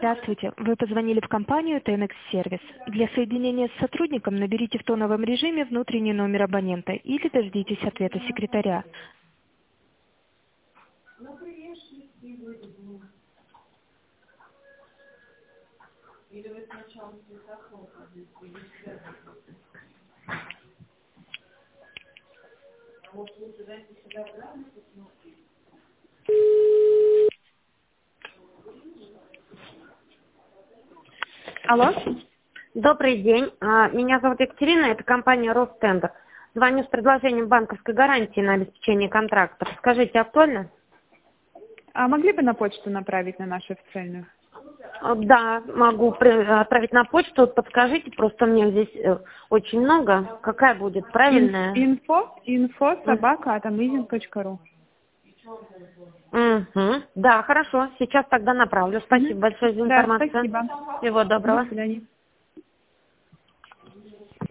Здравствуйте. Вы позвонили в компанию TNX Service. Для соединения с сотрудником наберите в тоновом режиме внутренний номер абонента или дождитесь ответа секретаря. Алло? Добрый день. Меня зовут Екатерина, это компания Ростендер. Звоню с предложением банковской гарантии на обеспечение контракта. Скажите, актуально? А могли бы на почту направить на нашу официальную? Да, могу отправить на почту. Подскажите, просто мне здесь очень много. Какая будет правильная? Info @amazing.ru. Да, хорошо. Сейчас тогда направлю. Спасибо большое за Да, информацию. спасибо. Всего До доброго. свидания.